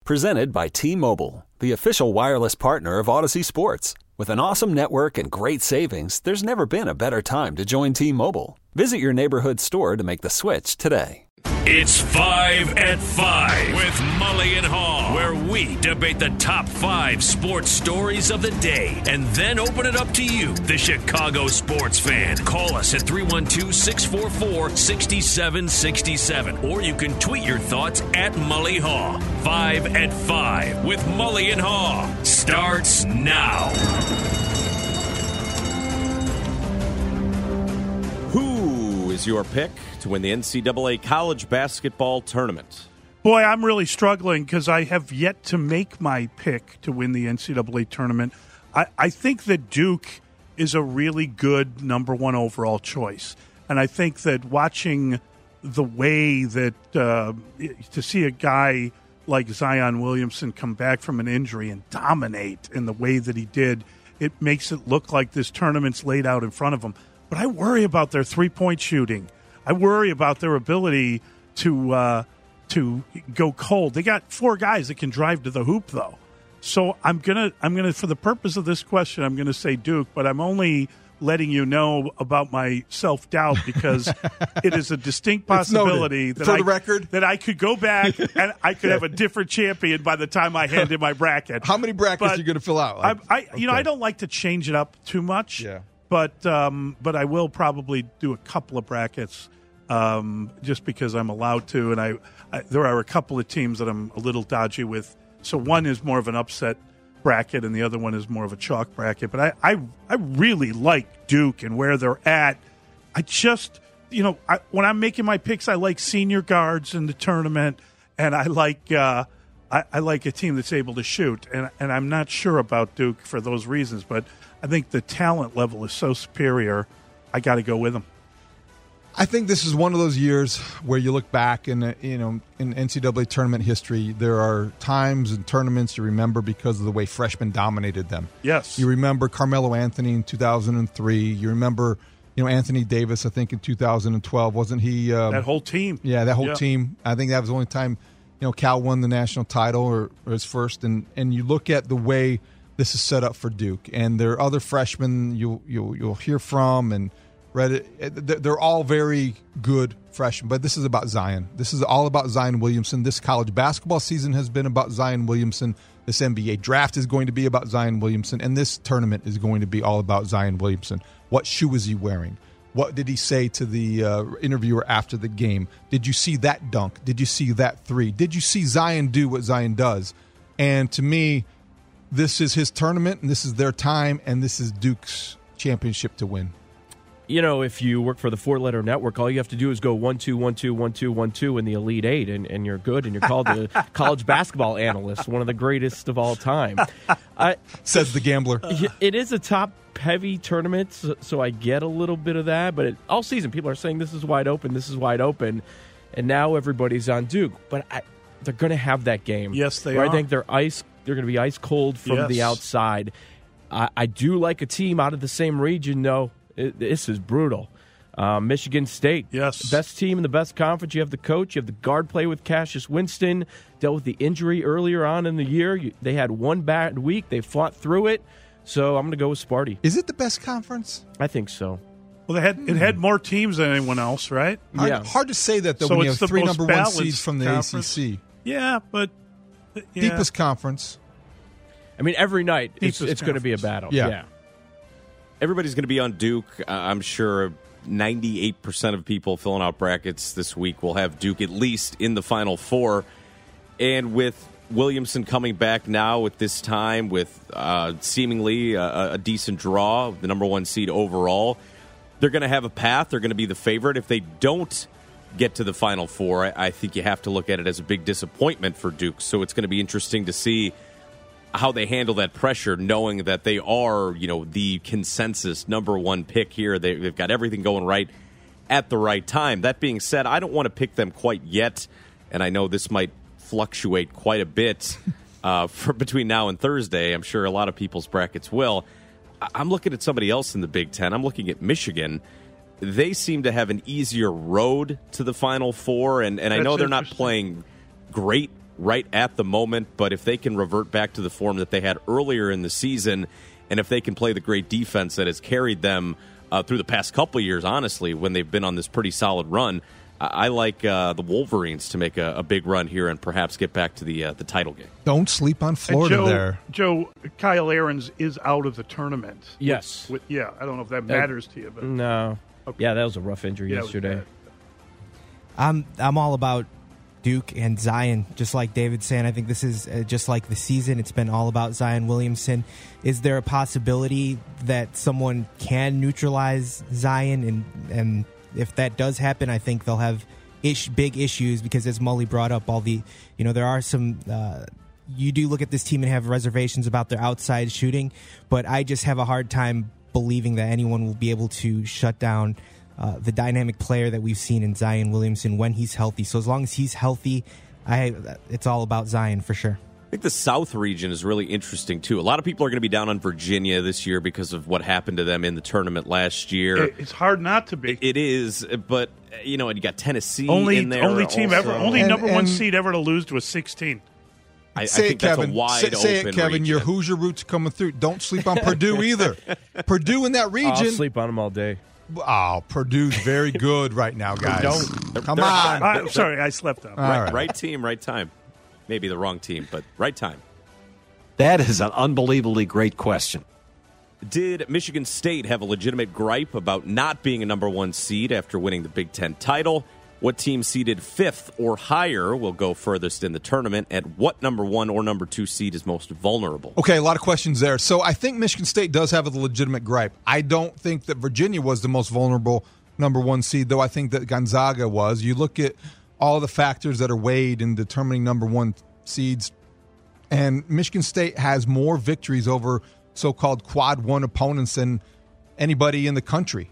Presented by T-Mobile, the official wireless partner of Odyssey Sports. With an awesome network and great savings, there's never been a better time to join T-Mobile. Visit your neighborhood store to make the switch today. It's 5 at 5 with Mully and Haw, where we debate the top 5 sports stories of the day and then open it up to you, the Chicago sports fan. Call us at 312-644-6767, or you can tweet your thoughts at Mully Haw. 5 at 5 with Mully and Haw starts now. Who is your pick to win the NCAA college basketball tournament? Boy, I'm really struggling because I have yet to make my pick to win the NCAA tournament. I think that Duke is a really good number one overall choice. And I think that watching the way that to see a guy like Zion Williamson come back from an injury and dominate in the way that he did, it makes it look like this tournament's laid out in front of him. But I worry about their three-point shooting. I worry about their ability to go cold. They got 4 guys that can drive to the hoop, though. So I'm gonna for the purpose of this question, I'm gonna say Duke, but I'm only letting you know about my self-doubt because it is a distinct possibility that for the record that I could go back and I could have a different champion by the time I hand in my bracket. How many brackets are you going to fill out? I don't like to change it up too much. Yeah. But I will probably do a couple of brackets just because I'm allowed to, and I there are a couple of teams that I'm a little dodgy with. So one is more of an upset bracket, and the other one is more of a chalk bracket. But I really like Duke and where they're at. I just when I'm making my picks, I like senior guards in the tournament, and I like I like a team that's able to shoot, and I'm not sure about Duke for those reasons, but I think the talent level is so superior, I got to go with them. I think this is one of those years where you look back in NCAA tournament history, there are times and tournaments you remember because of the way freshmen dominated them. Yes. You remember Carmelo Anthony in 2003. You remember Anthony Davis, I think, in 2012. Wasn't he? That whole team. Yeah, that whole team. I think that was the only time Cal won the national title or his first. And you look at the way this is set up for Duke, and there are other freshmen you'll hear from, and they're all very good freshmen. But this is about Zion. This is all about Zion Williamson. This college basketball season has been about Zion Williamson. This NBA draft is going to be about Zion Williamson, and this tournament is going to be all about Zion Williamson. What shoe is he wearing? What did he say to the interviewer after the game? Did you see that dunk? Did you see that three? Did you see Zion do what Zion does? And to me, this is his tournament, and this is their time, and this is Duke's championship to win. If you work for the 4-letter network, all you have to do is go 1, 2, 1, 2, 1, 2, 1, 2 in the Elite Eight, and you're good, and you're called a college basketball analyst, one of the greatest of all time. Says the gambler. It is a top-heavy tournament, so I get a little bit of that, but all season people are saying this is wide open, and now everybody's on Duke. But they're going to have that game. Yes, they are. I think they're going to be ice cold from the outside. I do like a team out of the same region, though. This is brutal. Michigan State, yes, best team in the best conference. You have the coach. You have the guard play with Cassius Winston. Dealt with the injury earlier on in the year. They had one bad week. They fought through it. So I'm going to go with Sparty. Is it the best conference? I think so. Well, it had more teams than anyone else, right? Yeah. Hard to say that, though, so when you have 3 number 1 seeds from the conference. ACC. Yeah, but... Deepest conference. I mean, every night it's going to be a battle. Yeah. Everybody's going to be on Duke. I'm sure 98% of people filling out brackets this week will have Duke at least in the Final Four. And with Williamson coming back now at this time with seemingly a decent draw, the number 1 seed overall, they're going to have a path. They're going to be the favorite. If they don't get to the Final Four, I think you have to look at it as a big disappointment for Duke. So it's going to be interesting to see how they handle that pressure, knowing that they are, the consensus number 1 pick here. They've got everything going right at the right time. That being said, I don't want to pick them quite yet, and I know this might fluctuate quite a bit for between now and Thursday. I'm sure a lot of people's brackets will. I'm looking at somebody else in the Big Ten. I'm looking at Michigan. They seem to have an easier road to the Final Four, and I know they're not playing great right at the moment, but if they can revert back to the form that they had earlier in the season, and if they can play the great defense that has carried them through the past couple of years, honestly, when they've been on this pretty solid run, I like the Wolverines to make a big run here and perhaps get back to the title game. Don't sleep on Florida there. Joe, Kyle Ahrens is out of the tournament. Yes. Yeah, I don't know if that matters to you. But No. Okay. Yeah, that was a rough injury yesterday. I'm all about Duke and Zion, just like David's saying. I think this is just like the season. It's been all about Zion Williamson. Is there a possibility that someone can neutralize Zion? And if that does happen, I think they'll have big issues because, as Mully brought up, there are some. You do look at this team and have reservations about their outside shooting, but I just have a hard time believing that anyone will be able to shut down the dynamic player that we've seen in Zion Williamson when he's healthy. So as long as he's healthy, it's all about Zion for sure. I think the South region is really interesting, too. A lot of people are going to be down on Virginia this year because of what happened to them in the tournament last year. It's hard not to be. It is, but, and you got Tennessee only, in there. Only team also. ever, only number one seed ever to lose to a 16. I say think it, Kevin. That's a wide say open it, Kevin. region. Your Hoosier roots coming through. Don't sleep on Purdue either. Purdue in that region. I'll sleep on them all day. Oh, Purdue's very good right now, guys. Come on. I'm sorry, I slept on. Right team, right time. Maybe the wrong team, but right time. That is an unbelievably great question. Did Michigan State have a legitimate gripe about not being a number one seed after winning the Big Ten title? What team seeded 5th or higher will go furthest in the tournament? And what number 1 or number 2 seed is most vulnerable? Okay, a lot of questions there. So I think Michigan State does have a legitimate gripe. I don't think that Virginia was the most vulnerable number 1 seed, though I think that Gonzaga was. You look at all the factors that are weighed in determining number 1 seeds, and Michigan State has more victories over so-called quad 1 opponents than anybody in the country.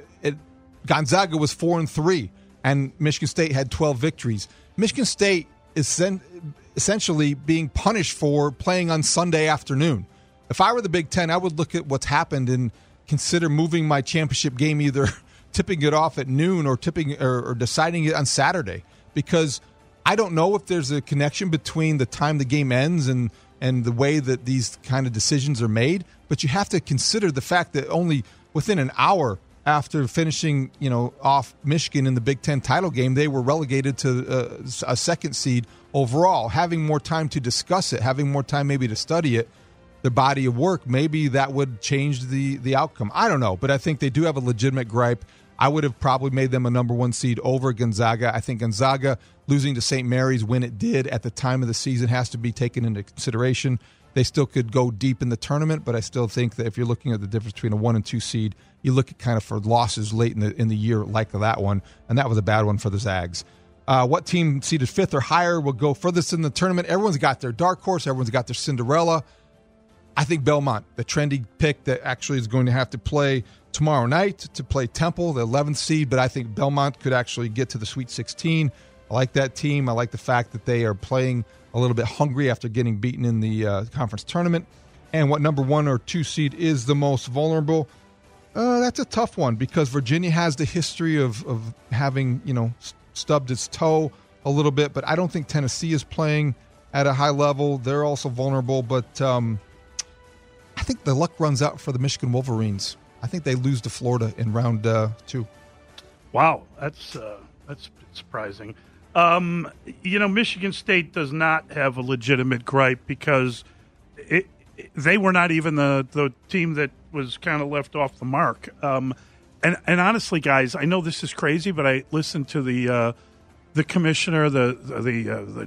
Gonzaga was 4-3. And Michigan State had 12 victories. Michigan State is essentially being punished for playing on Sunday afternoon. If I were the Big Ten, I would look at what's happened and consider moving my championship game, either tipping it off at noon or deciding it on Saturday. Because I don't know if there's a connection between the time the game ends and the way that these kind of decisions are made. But you have to consider the fact that only within an hour after finishing, off Michigan in the Big Ten title game, they were relegated to a 2nd seed overall. Having more time to discuss it, having more time maybe to study it, the body of work, maybe that would change the outcome. I don't know, but I think they do have a legitimate gripe. I would have probably made them a number 1 seed over Gonzaga. I think Gonzaga losing to St. Mary's when it did at the time of the season has to be taken into consideration. They still could go deep in the tournament, but I still think that if you're looking at the difference between a 1 and 2 seed, you look at kind of for losses late in the year like that one, and that was a bad one for the Zags. What team seeded 5th or higher will go furthest in the tournament? Everyone's got their dark horse. Everyone's got their Cinderella. I think Belmont, the trendy pick that actually is going to have to play tomorrow night to play Temple, the 11th seed, but I think Belmont could actually get to the Sweet 16. I like that team. I like the fact that they are playing a little bit hungry after getting beaten in the conference tournament. And what number 1 or 2 seed is the most vulnerable? That's a tough one because Virginia has the history of having, stubbed its toe a little bit, but I don't think Tennessee is playing at a high level. They're also vulnerable, but I think the luck runs out for the Michigan Wolverines. I think they lose to Florida in round 2. Wow, that's surprising. Michigan State does not have a legitimate gripe because they were not even the team that was kind of left off the mark. And honestly, guys, I know this is crazy, but I listened to the commissioner, the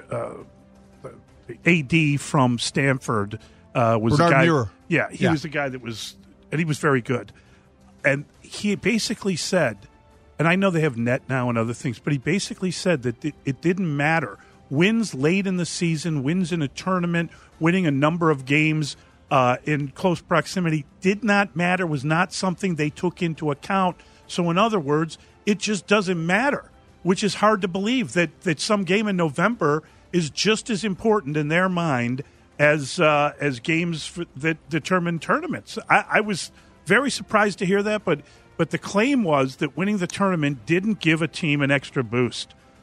AD from Stanford was Bernard the guy. Muir. Yeah, he was the guy that was, and he was very good. And he basically said, and I know they have net now and other things, but he basically said that it didn't matter. Wins late in the season, wins in a tournament, winning a number of games in close proximity did not matter, was not something they took into account. So in other words, it just doesn't matter, which is hard to believe that some game in November is just as important in their mind as games that determine tournaments. I was very surprised to hear that, but the claim was that winning the tournament didn't give a team an extra boost.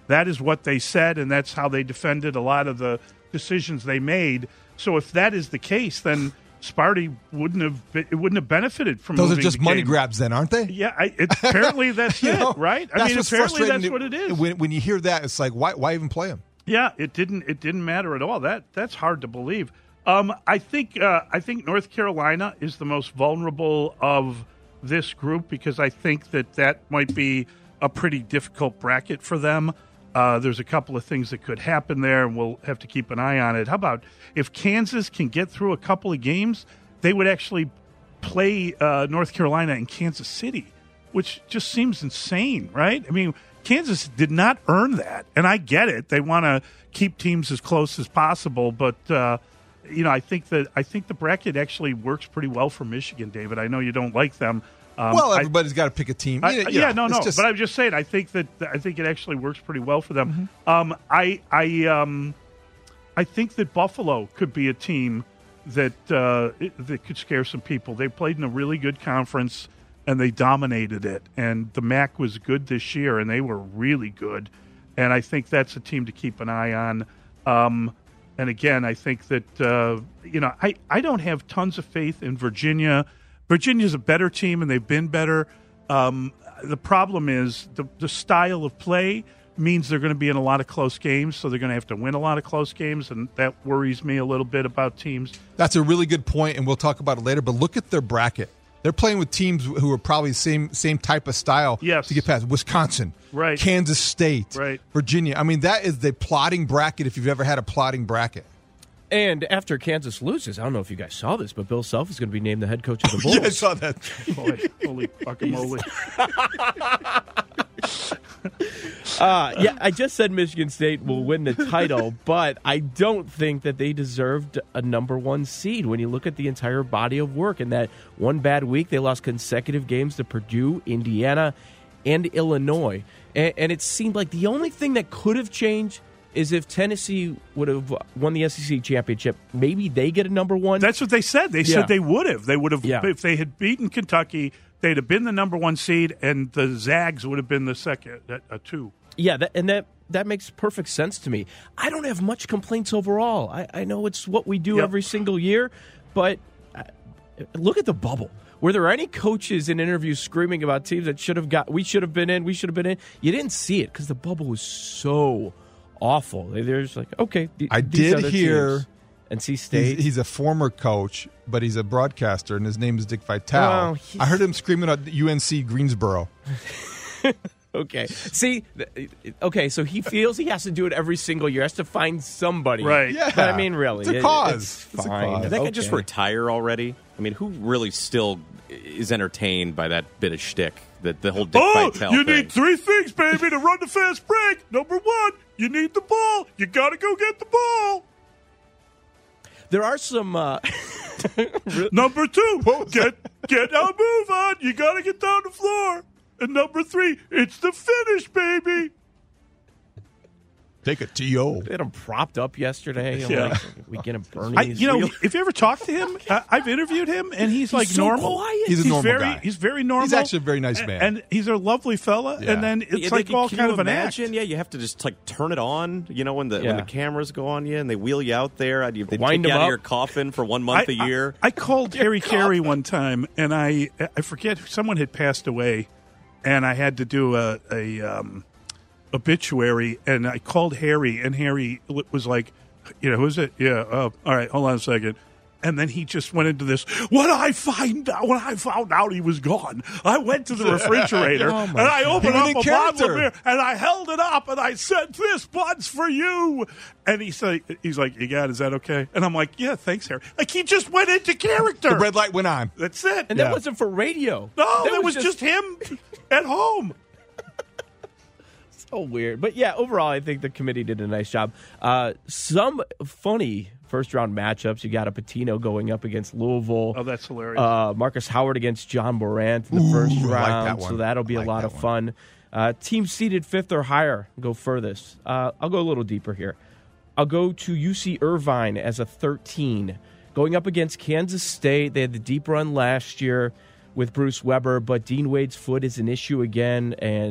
That is what they said, and that's how they defended a lot of the decisions they made. So if that is the case, then Sparty wouldn't have benefited from those moving are just the money game. grabs, then, aren't they? Yeah, apparently that's it, right? I mean, what's apparently frustrating that's what it is. When you hear that, it's like, why even play him? Yeah, it didn't matter at all. That's hard to believe. I think North Carolina is the most vulnerable of this group because I think that might be a pretty difficult bracket for them. There's a couple of things that could happen there, and we'll have to keep an eye on it. How about if Kansas can get through a couple of games, they would actually play North Carolina in Kansas City, which just seems insane, right? I mean, Kansas did not earn that, and I get it. They want to keep teams as close as possible, but I think the bracket actually works pretty well for Michigan, David. I know you don't like them. Everybody's got to pick a team. But I'm just saying. I think it actually works pretty well for them. Mm-hmm. I think that Buffalo could be a team that could scare some people. They played in a really good conference and they dominated it. And the MAC was good this year, and they were really good. And I think that's a team to keep an eye on. And again, I think that I don't have tons of faith in Virginia. Virginia's a better team, and they've been better. The problem is the style of play means they're going to be in a lot of close games, so they're going to have to win a lot of close games, and that worries me a little bit about teams. That's a really good point, and we'll talk about it later, but look at their bracket. They're playing with teams who are probably the same type of style to get past. Wisconsin, right? Kansas State, right? Virginia. I mean, that is the plotting bracket if you've ever had a plotting bracket. And after Kansas loses, I don't know if you guys saw this, but Bill Self is going to be named the head coach of the Bulls. Yeah, I saw that. Boy, holy fucking moly. I just said Michigan State will win the title, but I don't think that they deserved a number one seed when you look at the entire body of work. In that one bad week, they lost consecutive games to Purdue, Indiana, and Illinois. And it seemed like the only thing that could have changed is if Tennessee would have won the SEC championship, maybe they get a number one. That's what they said. They said they would have. They would have if they had beaten Kentucky. They'd have been the number one seed, and the Zags would have been the second, two. Yeah, that makes perfect sense to me. I don't have much complaints overall. I know it's what we do every single year, but look at the bubble. Were there any coaches in interviews screaming about teams that we should have been in? You didn't see it because the bubble was so awful. They're just like, okay. I did hear NC State. He's a former coach, but he's a broadcaster, and his name is Dick Vitale. I heard him screaming at UNC Greensboro. Okay. See, so he feels he has to do it every single year. Has to find somebody. Right. Yeah. But I mean, really. It's a cause. It's It's a fine. cause. Did that guy just retire already? I mean, who really still is entertained by that bit of shtick, the whole Dick Vitale you thing? need three things, baby, to run the fast break. Number one, you need the ball. You got to go get the ball. There are some... Number two, get out, move on. You got to get down the floor. And number three, it's the finish, baby. Take a T.O. They had him propped up yesterday. Yeah. We get him burning. If you ever talk to him, I've interviewed him, and he's like so normal. Quiet. He's a normal guy. He's very normal. He's actually a very nice man. And he's a lovely fella. Yeah. And then it's Yeah, like all can kind you of an act. imagine? Yeah, you have to just turn it on. When the cameras go on you and they wheel you out there. They Wind take you him out up. of your coffin for 1 month a year. I called Harry Carey one time, and I forget, someone had passed away, and I had to do a obituary, and I called Harry, and Harry was like, who's it? Yeah, all right, hold on a second. And then he just went into this. When I found out he was gone, I went to the refrigerator and I opened up a bottle of beer and I held it up and I said, "This one's for you." And he's like, "You got it? Is that okay?" And I'm like, "Yeah, thanks, Harry." Like he just went into character. The red light went on. That's it. And that wasn't for radio. No, that was just him at home. So weird. But yeah, overall, I think the committee did a nice job. Some funny first-round matchups. You got a Patino going up against Louisville. Oh, that's hilarious. Marcus Howard against John Morant in the first round. I like that one. So that'll be a lot of fun. Teams seeded 5th or higher go furthest. I'll go a little deeper here. I'll go to UC Irvine as a 13. Going up against Kansas State. They had the deep run last year with Bruce Weber, but Dean Wade's foot is an issue again, and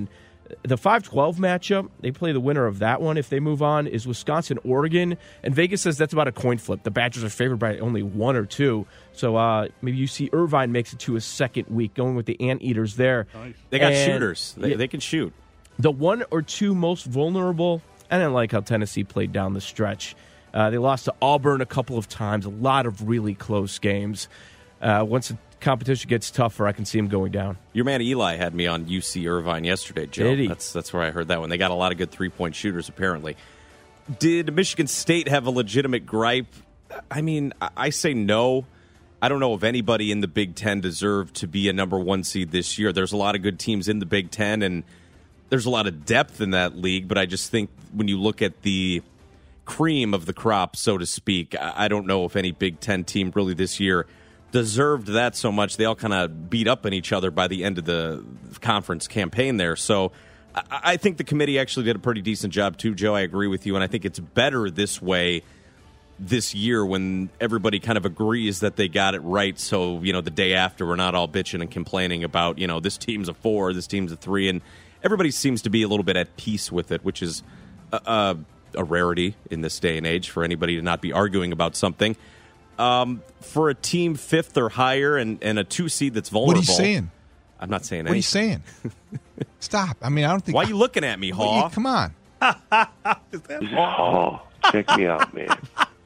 The 5-12 matchup, they play the winner of that one. If they move on, is Wisconsin-Oregon. And Vegas says that's about a coin flip. The Badgers are favored by only 1 or 2. So maybe UC Irvine makes it to a second week, going with the Anteaters there. Nice. They got shooters. They can shoot. The 1 or 2 most vulnerable, I didn't like how Tennessee played down the stretch. They lost to Auburn a couple of times, a lot of really close games. Once the competition gets tougher, I can see them going down. Your man Eli had me on UC Irvine yesterday, Joe. Did he? That's where I heard that one. They got a lot of good three-point shooters, apparently. Did Michigan State have a legitimate gripe? I mean, I say no. I don't know if anybody in the Big Ten deserved to be a number 1 seed this year. There's a lot of good teams in the Big Ten, and there's a lot of depth in that league, but I just think when you look at the cream of the crop, so to speak, I don't know if any Big Ten team really this year deserved that so much. They all kind of beat up on each other by the end of the conference campaign there. So I think the committee actually did a pretty decent job too, Joe. I agree with you, and I think it's better this way this year when everybody kind of agrees that they got it right. So, the day after, we're not all bitching and complaining about, this team's a 4, this team's a 3, and everybody seems to be a little bit at peace with it, which is a rarity in this day and age for anybody to not be arguing about something. For a team 5th or higher and a 2 seed that's vulnerable. What are you saying? I'm not saying What anything. are you saying? Stop. I mean, I don't think. Why are you looking at me, Haw? Come on. Oh, check me out, man.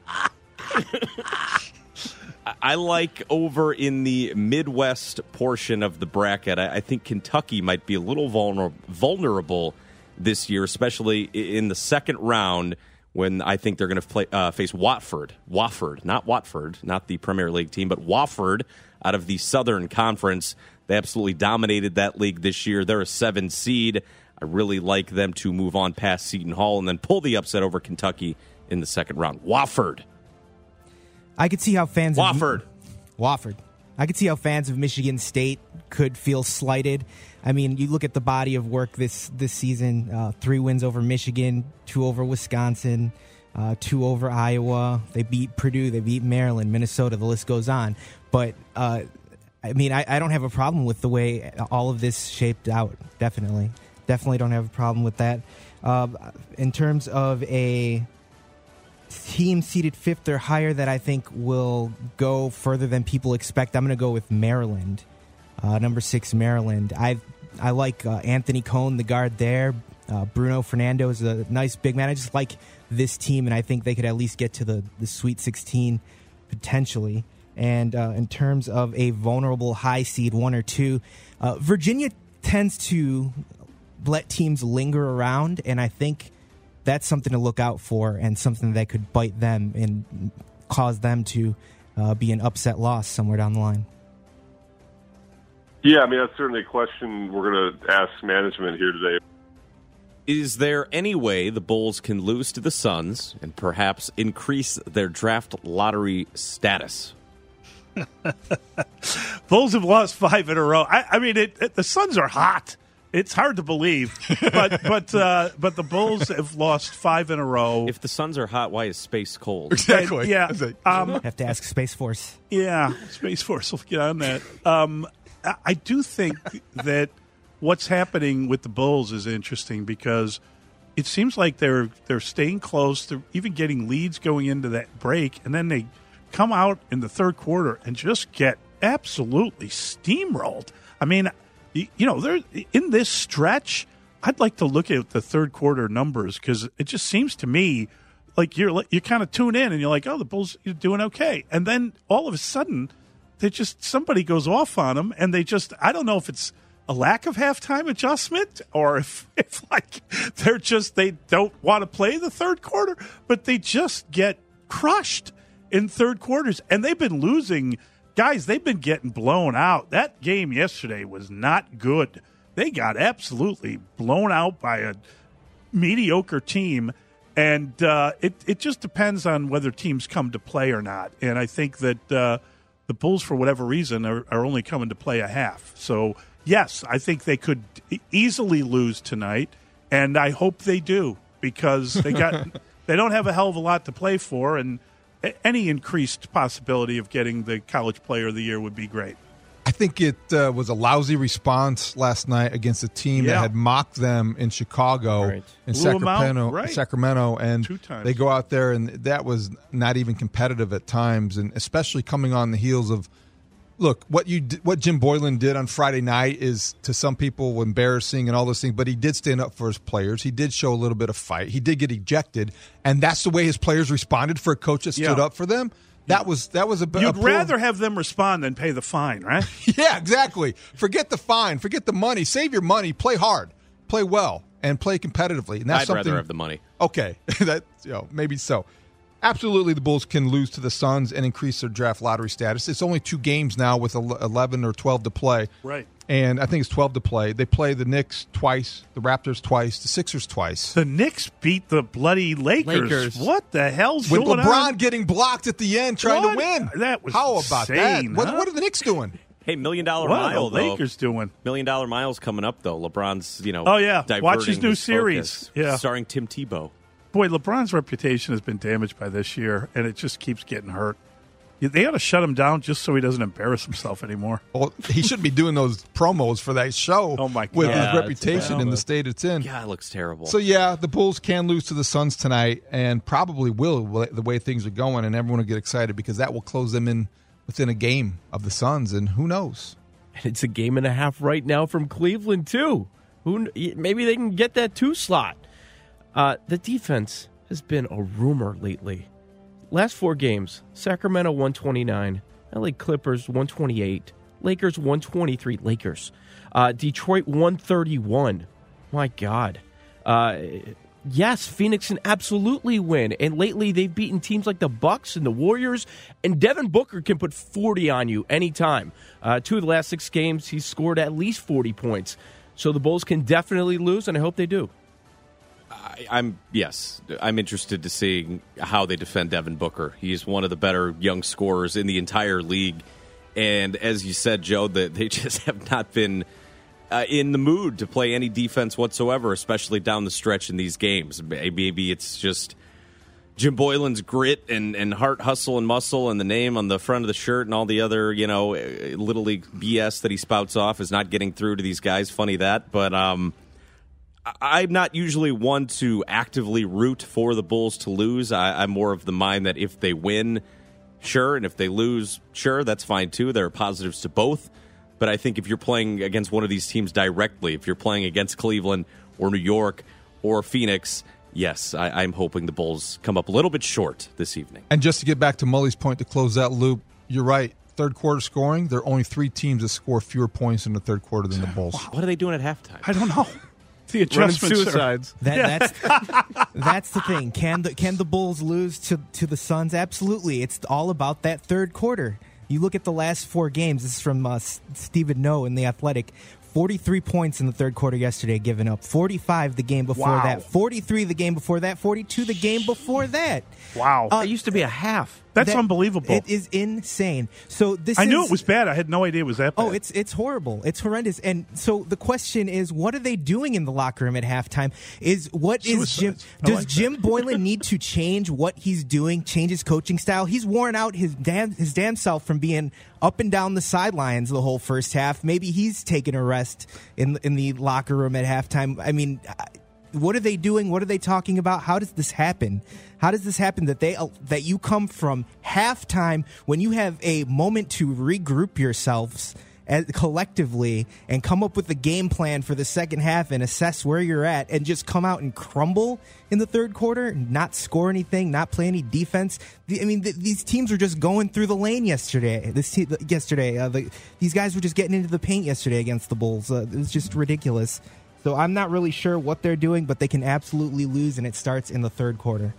I like over in the Midwest portion of the bracket. I think Kentucky might be a little vulnerable this year, especially in the second round when I think they're going to face Wofford, not Watford, not the Premier League team, but Wofford out of the Southern Conference. They absolutely dominated that league this year. They're a 7 seed. I really like them to move on past Seton Hall and then pull the upset over Kentucky in the second round. Wofford. I could see how fans Wofford. I could see how fans of Michigan State could feel slighted. I mean, you look at the body of work this season, 3 wins over Michigan, 2 over Wisconsin, 2 over Iowa. They beat Purdue, they beat Maryland, Minnesota, the list goes on. But, I don't have a problem with the way all of this shaped out, definitely. Definitely don't have a problem with that. In terms of a team seated 5th or higher that I think will go further than people expect, I'm going to go with Maryland, number 6 Maryland. I like Anthony Cohn, the guard there. Bruno Fernando is a nice big man. I just like this team, and I think they could at least get to the Sweet 16 potentially. And in terms of a vulnerable high seed, 1 or 2, Virginia tends to let teams linger around, and I think that's something to look out for and something that could bite them and cause them to be an upset loss somewhere down the line. Yeah, I mean, that's certainly a question we're going to ask management here today. Is there any way the Bulls can lose to the Suns and perhaps increase their draft lottery status? Bulls have lost 5 in a row. I mean, the Suns are hot. It's hard to believe, but the Bulls have lost 5 in a row. If the Suns are hot, why is space cold? Exactly. Yeah, Have to ask Space Force. yeah. Space Force will get on that. I do think that what's happening with the Bulls is interesting because it seems like they're staying close. They're even getting leads going into that break, and then they come out in the third quarter and just get absolutely steamrolled. I mean, they're in this stretch. I'd like to look at the third quarter numbers because it just seems to me like you kind of tune in and you're like, oh, the Bulls are doing okay, and then all of a sudden somebody goes off on them, and I don't know if it's a lack of halftime adjustment or if like they don't want to play the third quarter, but they just get crushed in third quarters, and they've been losing. Guys, they've been getting blown out. That game yesterday was not good. They got absolutely blown out by a mediocre team, and it just depends on whether teams come to play or not. And I think that the Bulls, for whatever reason, are only coming to play a half. So, yes, I think they could easily lose tonight, and I hope they do because they don't have a hell of a lot to play for, and any increased possibility of getting the College Player of the Year would be great. I think it was a lousy response last night against a team that had mocked them in Chicago and Sacramento, and 2 times. They go out there, and that was not even competitive at times, and especially coming on the heels of, look, what Jim Boylan did on Friday night is to some people embarrassing and all those things, but he did stand up for his players. He did show a little bit of fight. He did get ejected, and that's the way his players responded for a coach that stood up for them. That was a bit. You'd rather have them respond than pay the fine, right? Yeah, exactly. Forget the fine. Forget the money. Save your money. Play hard. Play well. And play competitively. And that's I'd rather have the money. Okay, that maybe so. Absolutely, the Bulls can lose to the Suns and increase their draft lottery status. It's only 2 games now with 11 or 12 to play. Right. And I think it's 12 to play. They play the Knicks twice, the Raptors twice, the Sixers twice. The Knicks beat the bloody Lakers. What the hell's with going on? With LeBron getting blocked at the end trying to win. That was How about insane, that? Huh? What are the Knicks doing? Hey, $1 Million Mile, what are the Lakers doing? $1 Million Mile's coming up, though. LeBron's, watch his new series. Focus, starring Tim Tebow. Boy, LeBron's reputation has been damaged by this year, and it just keeps getting hurt. They ought to shut him down just so he doesn't embarrass himself anymore. Well, he shouldn't be doing those promos for that show with his reputation in the state it's in. Yeah, it looks terrible. So, the Bulls can lose to the Suns tonight and probably will the way things are going, and everyone will get excited because that will close them in within a game of the Suns, and who knows? And it's a game and a half right now from Cleveland, too. Maybe they can get that 2 slot. The defense has been a rumor lately. Last 4 games, Sacramento 129, LA Clippers 128, Lakers 123, Detroit 131. My God. Yes, Phoenix can absolutely win. And lately they've beaten teams like the Bucks and the Warriors, and Devin Booker can put 40 on you anytime. 2 of the last 6 games, he's scored at least 40 points. So the Bulls can definitely lose, and I hope they do. I'm interested to see how they defend Devin Booker. He's one of the better young scorers in the entire league, and as you said, Joe, that they just have not been in the mood to play any defense whatsoever, especially down the stretch in these games. Maybe it's just Jim Boylan's grit and heart, hustle, and muscle, and the name on the front of the shirt, and all the other little league BS that he spouts off is not getting through to these guys. Funny that, but I'm not usually one to actively root for the Bulls to lose. I'm more of the mind that if they win, sure, and if they lose, sure, that's fine too. There are positives to both. But I think if you're playing against one of these teams directly, if you're playing against Cleveland or New York or Phoenix, yes, I'm hoping the Bulls come up a little bit short this evening. And just to get back to Mully's point to close that loop, you're right. Third quarter scoring, there are only 3 teams that score fewer points in the third quarter than the Bulls. What are they doing at halftime? I don't know. The adjustment suicides. That's the thing. Can the Bulls lose to the Suns? Absolutely. It's all about that third quarter. You look at the last 4 games. This is from Stephen Noe in The Athletic. 43 points in the third quarter yesterday given up. 45 the game before that. 43 the game before that. 42 the game before that. Wow. It used to be a half. That's unbelievable. It is insane. So I knew it was bad. I had no idea it was that bad. Oh, it's horrible. It's horrendous. And so the question is, what are they doing in the locker room at halftime? Does Jim Boylan need to change what he's doing, change his coaching style? He's worn out his damn self from being up and down the sidelines the whole first half. Maybe he's taking a rest in the locker room at halftime. I mean, what are they doing? What are they talking about? How does this happen? How does this happen that you come from halftime when you have a moment to regroup yourselves collectively and come up with a game plan for the second half and assess where you're at and just come out and crumble in the third quarter, not score anything, not play any defense? These teams were just going through the lane yesterday. These guys were just getting into the paint yesterday against the Bulls. It was just ridiculous. So I'm not really sure what they're doing, but they can absolutely lose, and it starts in the third quarter.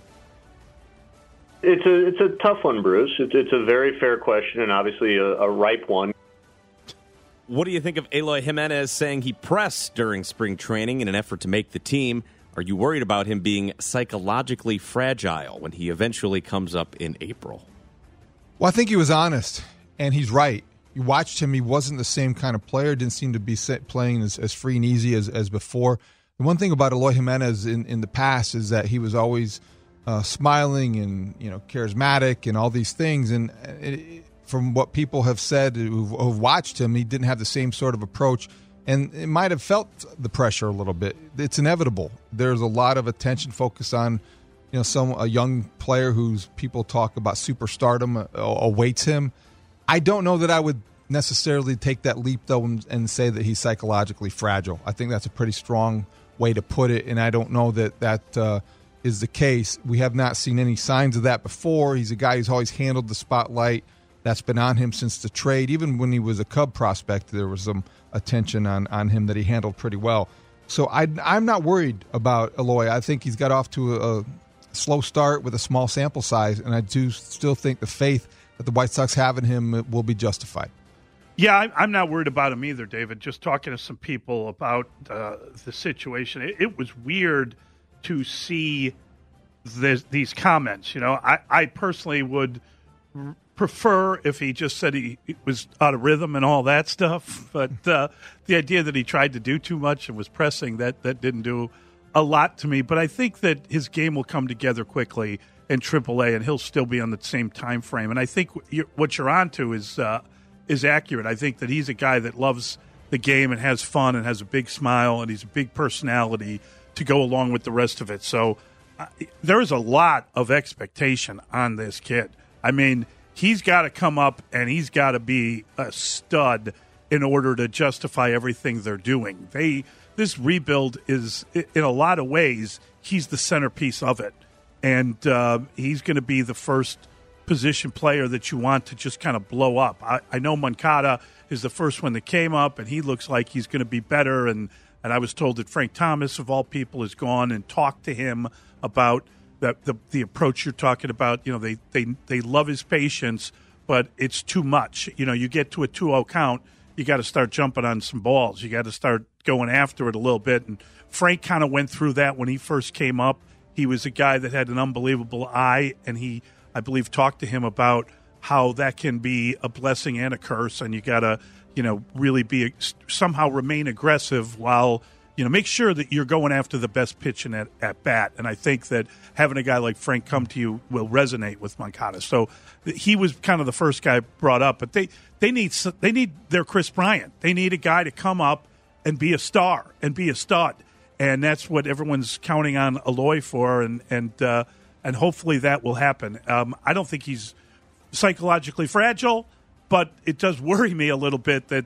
It's a tough one, Bruce. It's a very fair question and obviously a ripe one. What do you think of Eloy Jimenez saying he pressed during spring training in an effort to make the team? Are you worried about him being psychologically fragile when he eventually comes up in April? Well, I think he was honest, and he's right. You watched him, he wasn't the same kind of player, didn't seem to be playing as free and easy as before. The one thing about Eloy Jimenez in the past is that he was always smiling and charismatic and all these things, and from what people have said who've watched him, he didn't have the same sort of approach. And it might have felt the pressure a little bit. It's inevitable. There's a lot of attention focused on, a young player whose people talk about superstardom awaits him. I don't know that I would necessarily take that leap, though, and say that he's psychologically fragile. I think that's a pretty strong way to put it, and I don't know that is the case. We have not seen any signs of that before. He's a guy who's always handled the spotlight. That's been on him since the trade. Even when he was a Cub prospect, there was some attention on him that he handled pretty well. So I'm not worried about Eloy. I think he's got off to a slow start with a small sample size, and I do still think the faith that the White Sox have in him will be justified. Yeah, I'm not worried about him either, David. Just talking to some people about the situation, it was weird to see these comments. I personally would prefer if he just said he was out of rhythm and all that stuff. But the idea that he tried to do too much and was pressing, that didn't do a lot to me. But I think that his game will come together quickly in AAA, and he'll still be on the same time frame. And I think what you're on to is accurate. I think that he's a guy that loves the game and has fun and has a big smile, and he's a big personality to go along with the rest of it. So there is a lot of expectation on this kid. I mean, he's got to come up and he's got to be a stud in order to justify everything they're doing. This rebuild is, in a lot of ways, he's the centerpiece of it. And he's going to be the first position player that you want to just kind of blow up. I know Moncada is the first one that came up, and he looks like he's going to be better. And I was told that Frank Thomas, of all people, has gone and talked to him about the approach you're talking about. They love his patience, but it's too much. You get to a 2-0 count, you got to start jumping on some balls. You got to start going after it a little bit. And Frank kind of went through that when he first came up. He was a guy that had an unbelievable eye, and he, I believe, talked to him about how that can be a blessing and a curse, and you got to, really somehow remain aggressive while, make sure that you're going after the best pitch at bat. And I think that having a guy like Frank come to you will resonate with Moncada. So he was kind of the first guy brought up, but they need their Chris Bryant. They need a guy to come up and be a star and be a stud. And that's what everyone's counting on Eloy for, and hopefully that will happen. I don't think he's psychologically fragile, but it does worry me a little bit that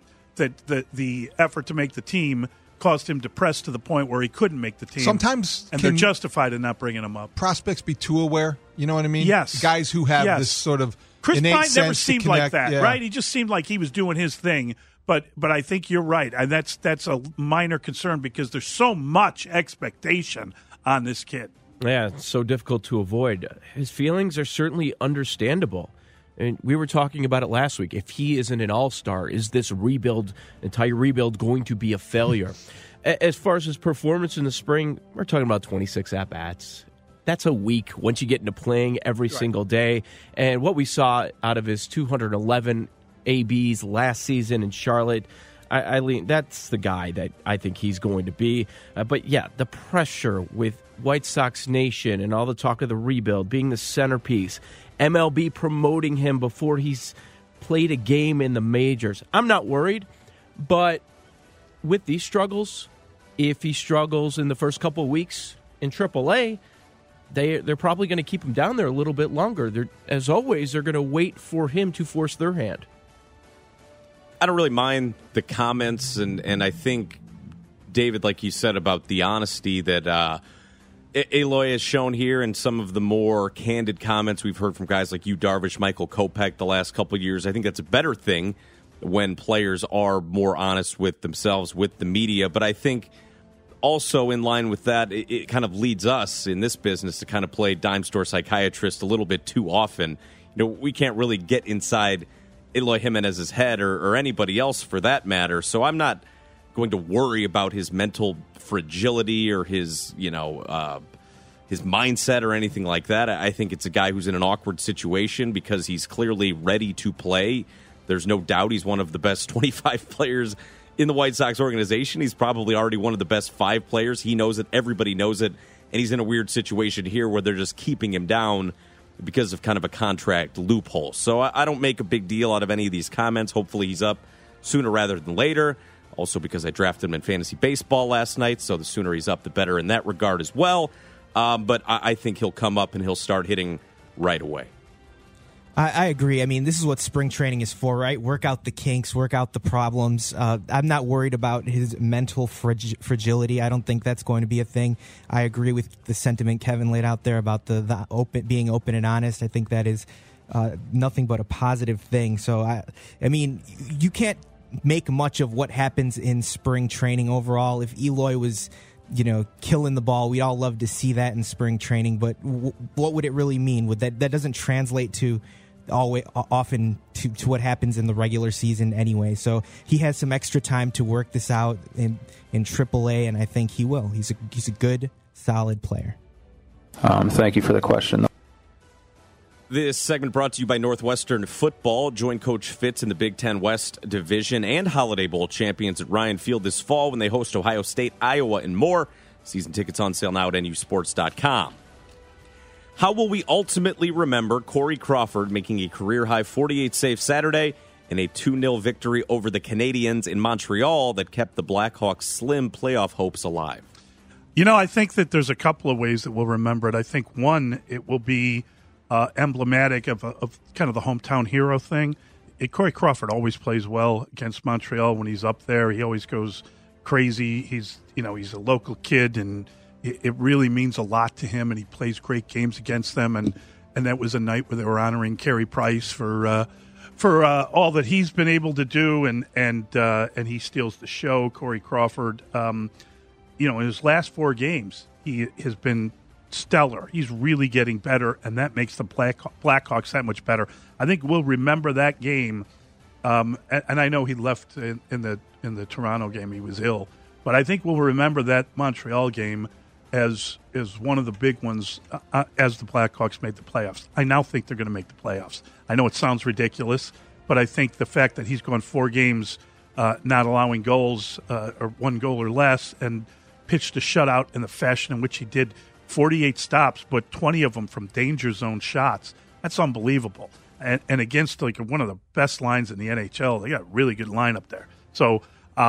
the effort to make the team caused him depressed to the point where he couldn't make the team. Sometimes, and they're justified in not bringing him up. Prospects be too aware. You know what I mean? Yes. Guys who have this sort of Chris innate Bryant never sense seemed to connect, like that, right? He just seemed like he was doing his thing. But I think you're right, and that's a minor concern because there's so much expectation on this kid. Yeah, it's so difficult to avoid. His feelings are certainly understandable. And we were talking about it last week. If he isn't an all-star, is this entire rebuild, going to be a failure? As far as his performance in the spring, we're talking about 26 at-bats. That's a week once you get into playing every single day. And what we saw out of his 211 ABs last season in Charlotte, that's the guy that I think he's going to be. But yeah, the pressure with White Sox Nation and all the talk of the rebuild, being the centerpiece, MLB promoting him before he's played a game in the majors. I'm not worried, but with these struggles, if he struggles in the first couple of weeks in AAA, they're probably going to keep him down there a little bit longer. As always, they're going to wait for him to force their hand. I don't really mind the comments, and I think, David, like you said about the honesty that Eloy has shown here and some of the more candid comments we've heard from guys like Yu Darvish, Michael Kopech the last couple of years. I think that's a better thing when players are more honest with themselves, with the media. But I think also in line with that, it kind of leads us in this business to kind of play dime store psychiatrist a little bit too often. We can't really get inside Eloy Jimenez's head or anybody else for that matter. So I'm not going to worry about his mental fragility or his mindset or anything like that. I think it's a guy who's in an awkward situation because he's clearly ready to play. There's no doubt he's one of the best 25 players in the White Sox organization. He's probably already one of the best 5 players. He knows it. Everybody knows it. And he's in a weird situation here where they're just keeping him down because of kind of a contract loophole. So I don't make a big deal out of any of these comments. Hopefully he's up sooner rather than later. Also because I drafted him in fantasy baseball last night, so the sooner he's up, the better in that regard as well. But I think he'll come up and he'll start hitting right away. I agree. I mean, this is what spring training is for, right? Work out the kinks, work out the problems. I'm not worried about his mental fragility. I don't think that's going to be a thing. I agree with the sentiment Kevin laid out there about the being open and honest. I think that is nothing but a positive thing. So, I mean, you can't make much of what happens in spring training overall. If Eloy was, killing the ball, we'd all love to see that in spring training. But what would it really mean? That doesn't translate to often to what happens in the regular season anyway. So he has some extra time to work this out in AAA, and I think he will. He's a good, solid player. Thank you for the question. This segment brought to you by Northwestern Football. Join Coach Fitz in the Big Ten West Division and Holiday Bowl champions at Ryan Field this fall when they host Ohio State, Iowa, and more. Season tickets on sale now at nusports.com. How will we ultimately remember Corey Crawford making a career-high 48-save Saturday in a 2-0 victory over the Canadiens in Montreal that kept the Blackhawks' slim playoff hopes alive? I think that there's a couple of ways that we'll remember it. I think, one, it will be emblematic of kind of the hometown hero thing. Corey Crawford always plays well against Montreal when he's up there. He always goes crazy. He's a local kid, and it really means a lot to him, and he plays great games against them. And that was a night where they were honoring Carey Price for all that he's been able to do, and he steals the show. Corey Crawford, in his last 4 games, he has been stellar. He's really getting better, and that makes the Blackhawks that much better. I think we'll remember that game, and I know he left in the Toronto game. He was ill, but I think we'll remember that Montreal game as one of the big ones as the Blackhawks made the playoffs. I now think they're going to make the playoffs. I know it sounds ridiculous, but I think the fact that he's gone 4 games not allowing goals or 1 goal or less and pitched a shutout in the fashion in which he did, 48 stops, but 20 of them from danger zone shots. That's unbelievable. And against one of the best lines in the NHL, they got a really good lineup there. So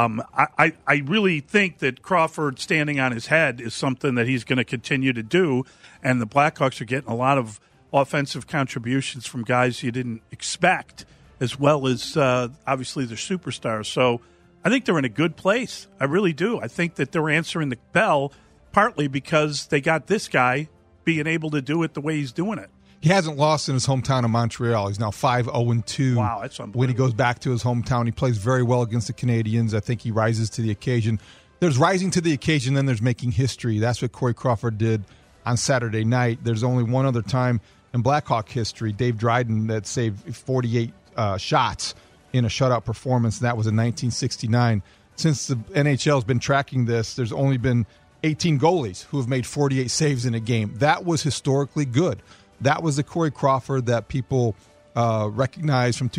I really think that Crawford standing on his head is something that he's going to continue to do, and the Blackhawks are getting a lot of offensive contributions from guys you didn't expect, as well as obviously their superstars. So I think they're in a good place. I really do. I think that they're answering the bell partly because they got this guy being able to do it the way he's doing it. He hasn't lost in his hometown of Montreal. He's now 5-0-2. Wow, that's unbelievable. When he goes back to his hometown, he plays very well against the Canadiens. I think he rises to the occasion. There's rising to the occasion, then there's making history. That's what Corey Crawford did on Saturday night. There's only one other time in Blackhawk history, Dave Dryden, that saved 48 shots in a shutout performance, and that was in 1969. Since the NHL has been tracking this, there's only been 18 goalies who have made 48 saves in a game. That was historically good. That was the Corey Crawford that people recognized from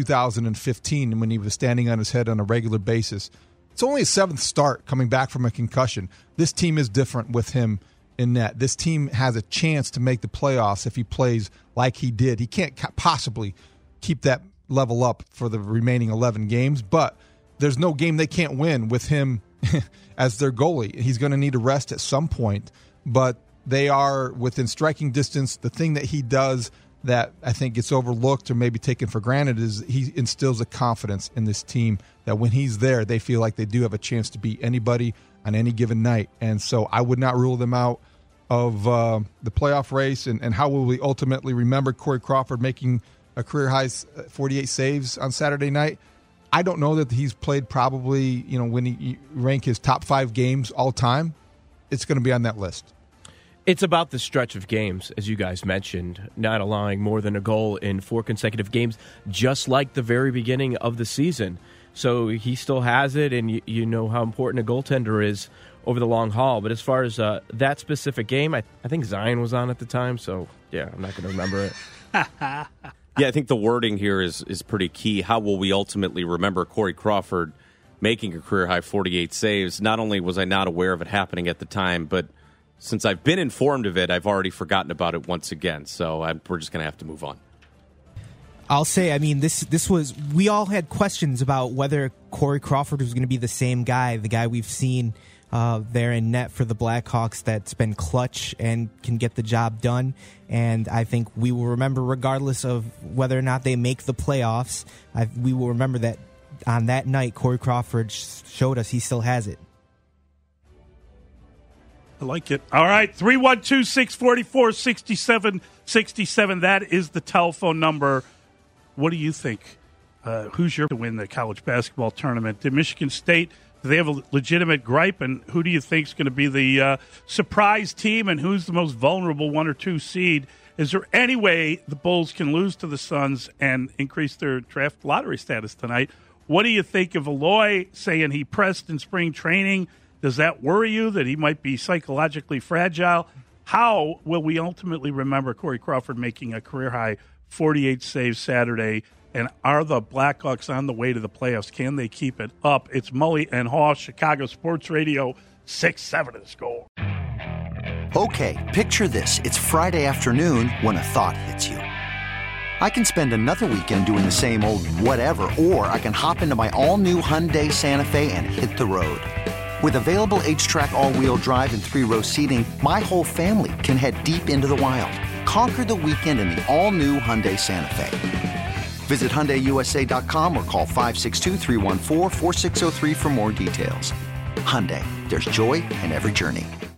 2015 when he was standing on his head on a regular basis. It's only his 7th start coming back from a concussion. This team is different with him in net. This team has a chance to make the playoffs if he plays like he did. He can't possibly keep that level up for the remaining 11 games, but there's no game they can't win with him as their goalie. He's going to need a rest at some point, but they are within striking distance. The thing that he does that I think gets overlooked or maybe taken for granted is he instills a confidence in this team that when he's there, they feel like they do have a chance to beat anybody on any given night. And so I would not rule them out of the playoff race. And how will we ultimately remember Corey Crawford making a career-high 48 saves on Saturday night? I don't know that he's played probably, when you rank his top 5 games all time, it's going to be on that list. It's about the stretch of games, as you guys mentioned, not allowing more than a goal in 4 consecutive games, just like the very beginning of the season. So he still has it, and you know how important a goaltender is over the long haul. But as far as that specific game, I think Zion was on at the time, so yeah, I'm not going to remember it. Yeah, I think the wording here is pretty key. How will we ultimately remember Corey Crawford making a career-high 48 saves? Not only was I not aware of it happening at the time, but since I've been informed of it, I've already forgotten about it once again. So we're just going to have to move on. I'll say, I mean, this was, we all had questions about whether Corey Crawford was going to be the same guy, the guy we've seen there in net for the Blackhawks that's been clutch and can get the job done. And I think we will remember, regardless of whether or not they make the playoffs, we will remember that on that night, Corey Crawford showed us he still has it. I like it. All right, 312-644-6767. That is the telephone number. What do you think? Who's your to win the college basketball tournament? Did Michigan State, do they have a legitimate gripe? And who do you think is going to be the surprise team? And who's the most vulnerable 1 or 2 seed? Is there any way the Bulls can lose to the Suns and increase their draft lottery status tonight? What do you think of Aloy saying he pressed in spring training? Does that worry you that he might be psychologically fragile? How will we ultimately remember Corey Crawford making a career-high 48 saves Saturday? And are the Blackhawks on the way to the playoffs? Can they keep it up? It's Mully and Haw, Chicago Sports Radio, 6-7 to score. Okay, picture this. It's Friday afternoon when a thought hits you. I can spend another weekend doing the same old whatever, or I can hop into my all-new Hyundai Santa Fe and hit the road. With available H-Track all-wheel drive and 3-row seating, my whole family can head deep into the wild. Conquer the weekend in the all-new Hyundai Santa Fe. Visit HyundaiUSA.com or call 562-314-4603 for more details. Hyundai, there's joy in every journey.